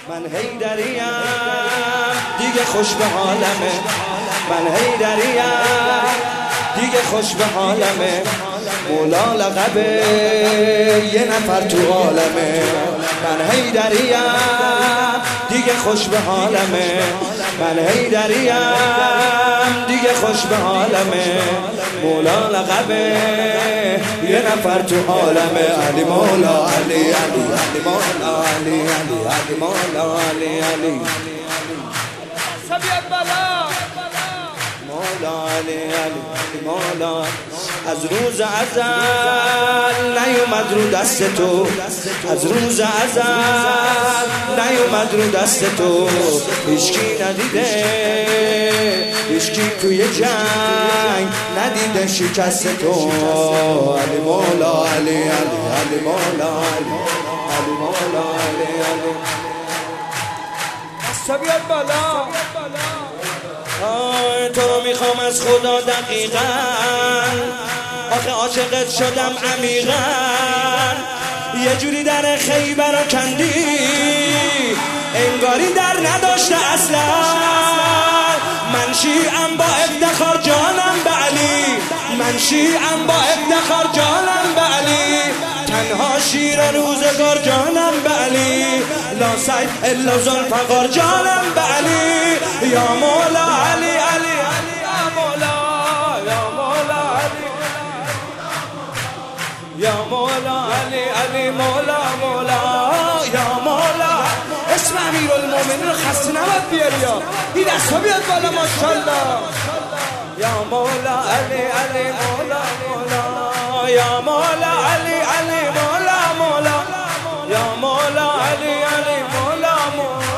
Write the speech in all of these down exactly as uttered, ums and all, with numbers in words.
من حیدریم دیگه خوش به حالمه، من حیدریم دیگه خوش به حالمه، مولا لقبه یه نفر تو عالمه. من حیدریم دیگه خوش به حالمه، من حیدریم دیگه خوش به حالمه، مولا لقبه یه نفر تو عالمه. علی مولا علی علی علی مولا علی علی علی مولا علی علی سبیت بالا مولا علی علی مولا. از روز ازل نیومد رو دست تو، از روز ازل نیومد رو دست تو، هیچکی ندیده هیچکی توی جنگ ندیده شکست تو. علی مولا علی علی علی مولا علی علی مولا علی علی سبیت بالا. آه تو رو میخوام از خدا دقیقاً، آخه عاشقت شدم عمیقاً، یه جوری در خیبر رو کندی انگاری در نداشته اصلا. من شیعم با افتخار جانم به علی، من شیعم با افتخار جانم به علی، تنها شیر روزگار جانم به علی، لا سید الا ذوالفقار جانم به علی. یا مولا علی علی علی یا مولا، یا مولا علی یا مولا علی علی مولا مولا یا مولا. اسم امیرالمومنین رو خسته نباید بیاری یا این دستا بیاد بالا ماشاءالله. یا مولا علی علی مولا مولا یا مولا علی علی مولا مولا یا مولا علی علی مولا مولا.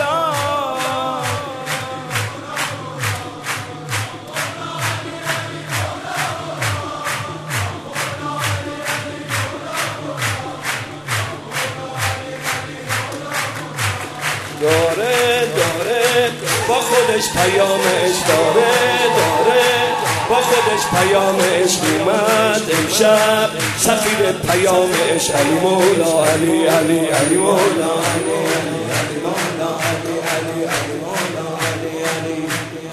داره داره با خودش پیامش داره، داره با خودش پیامش اومد امشب سفیر پیامش. علی مولا علی علی علی مولا علی علی علی مولا علی علی علی مولا علی علی.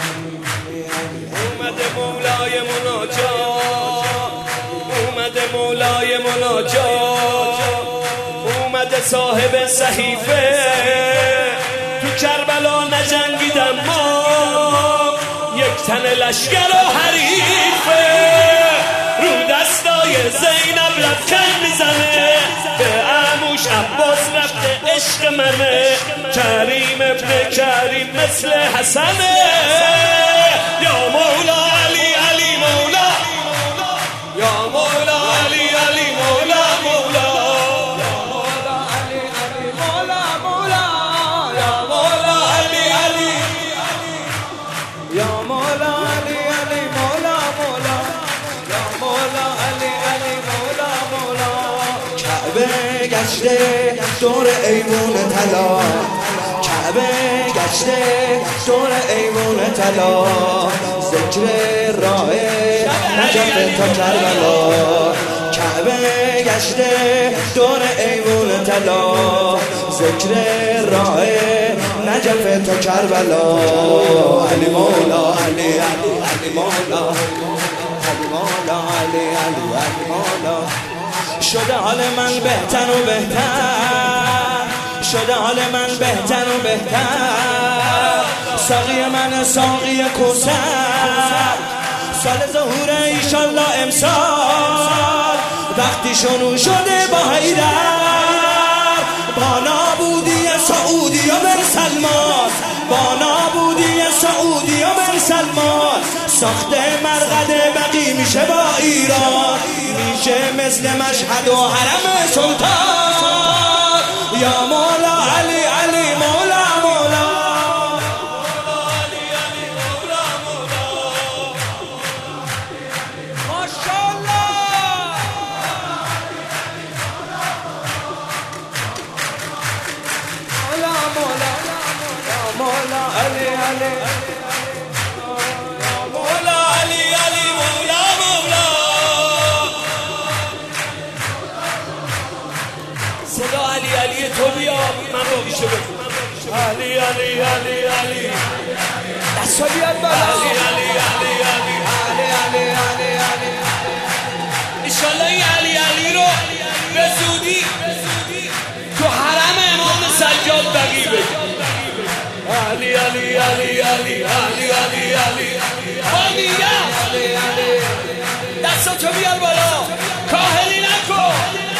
اومده مولای مناجات، اومده مولای مناجات، اومده صاحب صحیفه. تو کربلا نجنگیدم ما، یک تن لشگر و حریفه، رو دستای زینب لبخند میزنه، به عموش عباس رفته عشق منه، کریم ابن کریم مثل حسنه. یا مولا علی علی مولا، یا مولا علی علی مولا مولا یا مولا علی علی مولا مولا یا مولا علی علی یا مولا علی علی مولا مولا یا مولا علی علی مولا مولا. کعبه گشته دور ایوون طلا، کعبه گشته دور ایوون طلا، ذکر راه نجف تا کربلا. کعبه گشته دور ایوون طلا، ذکر راه نجف تا کربلا. علی مولا علی علی علی مولا علی مولا علی علی علی مولا. شده حال من بهتر و بهتر، شده حال من بهتر و بهتر، ساقی من ساقی کوثر، سال ظهور ایشالله امسال، وقتی شروع شده با حیدر، با نابودی سعودی و بن سلمان، با نابودی سعودی و بن سلمان، ساخت مرقد بقی میشه با ایران، میشه مثل مشهد و حرم سلطان. یا مولا علی علی مولا مولا علی علی مولا مولا ماشاءالله. مولا مولا مولا علی علی مولا علی علی مولا مولا. صدا علی علی تو بیا من رو بیشه بکن. علی علی علی علی دستا بیاد بالا علی علی علی علی علی علی علی علی ایشالله این علی علی رو به زودی تو حرم امام سجاد بقی بگی علی علی علی علی علی علی علی با میگم علی علی دستا تو بیار بالا کاهلی نکن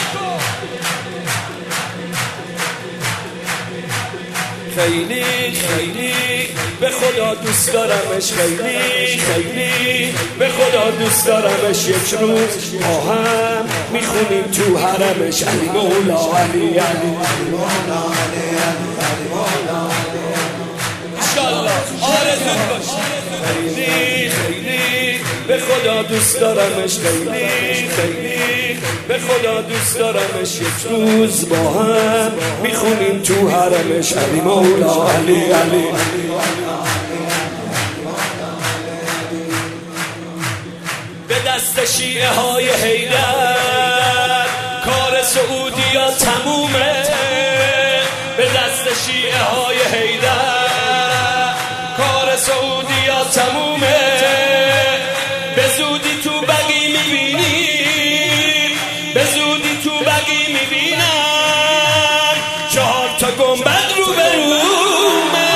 خیلی خیلی به خدا دوست دارمش خیلی خیلی به خدا دوست دارمش یک روز ما هم میخونیم تو حرمش علی مولا علی علی مولا علی علی مولا انشالله آرزوت باشه خیلی خیلی به خدا دوست دارمش خیلی خیلی به خدا دوست دارمش یک روز با هم میخونیم تو حرمش علی مولا علی علی به دست شیعه های حیدر کار سعودی ها تمومه به دست شیعه های حیدر کار سعودی ها تمومه به زودی تو بقی میبینی به زودی تو بقی میبینم چهار تا گنبد رو به رومه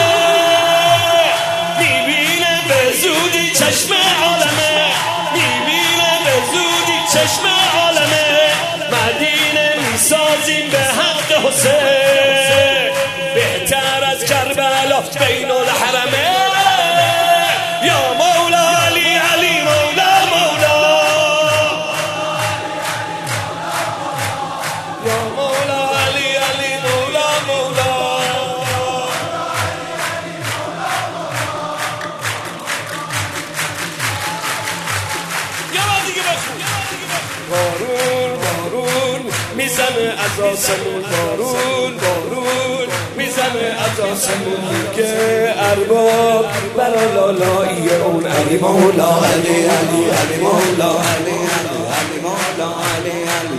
میبینم به زودی چشم عالمه میبینم به زودی چشم عالمه مدینه میسازیم به حق حسین بهتر از کربلا بین الحرمه یا مولا علی علی مولا مولا یا مولا علی علی مولا مولا یا بار دیگه بخون بارون بارون میزنه از آسمون بارون بارون میزنه از آسمون که ارباب برا لالایی اون علی مولا علی علی علی مولا علی علی علی مولا علی علی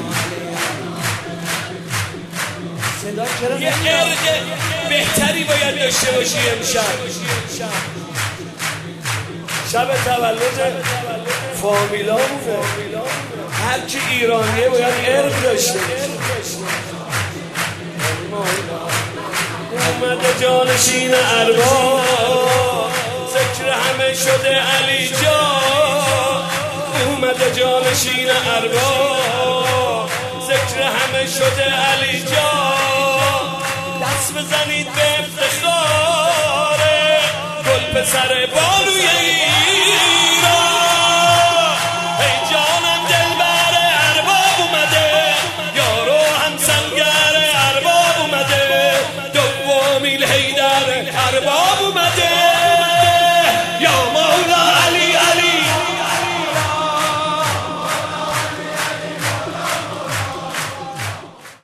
صدا چرا یه ارق بهتری باید داشته باشی امشب شب تولد فامیلامونه هر کی ایرانیه باید ارق داشته اومده جانشین ارباب ذکر همه شده علی جان اومده جانشین ارباب ذکر همه شده علی جان دست بزنید به افتخاره گل پسر بالوی